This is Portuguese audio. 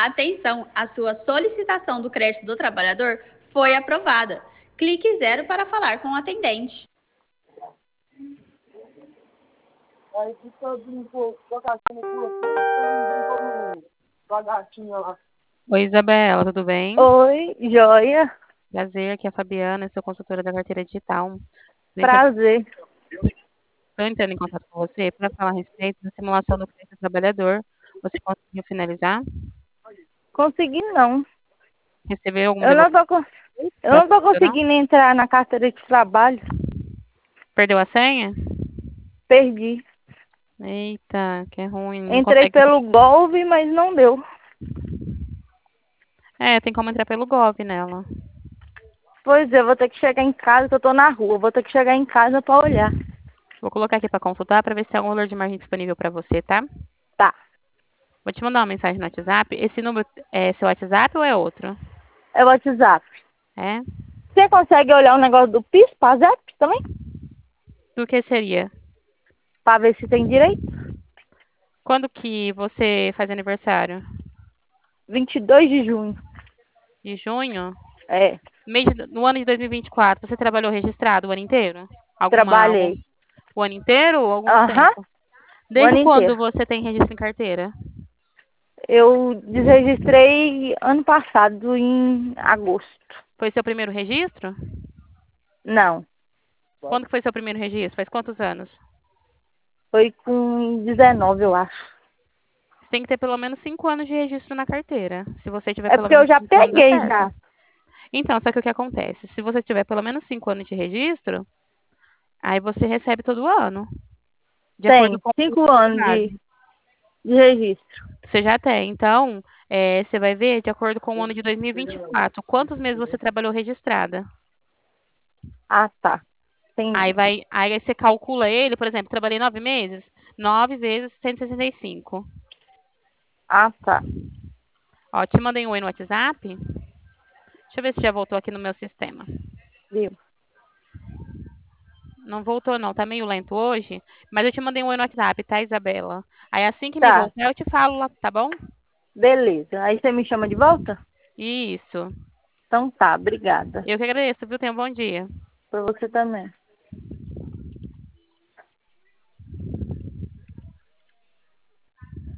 Atenção, a sua solicitação do crédito do trabalhador foi aprovada. Clique 0 para falar com o atendente. Aí fica brincou com a gatinha com a gatinha lá. Oi, Isabela, tudo bem? Oi, joia. Prazer, aqui é a Fabiana, sou consultora da carteira digital. Prazer. Estou entrando em contato com você para falar a respeito da simulação do crédito do trabalhador. Você conseguiu finalizar? Consegui não. Recebeu alguma Eu não devolução? tô conseguindo entrar na carteira de trabalho. Perdeu a senha? Perdi. Eita, que é ruim. Não Entrei consegue... pelo Gov, mas não deu. Tem como entrar pelo Gov nela. Pois é, eu vou ter que chegar em casa, que eu tô na rua. Vou ter que chegar em casa pra olhar. Vou colocar aqui para consultar para ver se tem algum valor de margem disponível para você, tá? Tá. Vou te mandar uma mensagem no WhatsApp. Esse número é seu WhatsApp ou é outro? É o WhatsApp. É? Você consegue olhar o negócio do PIS, PASEP também? Do que seria? Pra ver se tem direito? Quando que você faz aniversário? 22 de junho. De junho? É, No ano de 2024, você trabalhou registrado o ano inteiro? trabalhei. O ano inteiro ou algum Aham, tempo? o ano Desde quando inteiro. você tem registro em carteira? Eu desregistrei ano passado, em agosto. Foi seu primeiro registro? Não, Quando que foi seu primeiro registro? Faz quantos anos? foi com 19, eu acho. Você tem que ter pelo menos 5 anos de registro na carteira. Se você tiver É pelo porque eu menos já 5 anos, dá peguei certo. já. Então, só que o que acontece? Se você tiver pelo menos 5 anos de registro, aí você recebe todo ano. De acordo Tem com o 5 custo anos base. de registro. Você já tem. Então, você vai ver de acordo com o ano de 2024. Quantos meses você trabalhou registrada? Ah, tá. Tem. Aí você calcula ele, por exemplo, trabalhei 9 meses. 9 vezes 165. Ah, tá. Ó, te mandei um oi no WhatsApp. Deixa eu ver se já voltou aqui no meu sistema. Viu? Não voltou não, tá meio lento hoje. Mas eu te mandei um oi no WhatsApp, tá, Isabela? Aí assim que me Tá. voltar, eu te falo lá, tá bom? Beleza. Aí você me chama de volta? Isso. Então tá, obrigada. Eu que agradeço, viu? Tenha um bom dia. Pra você também.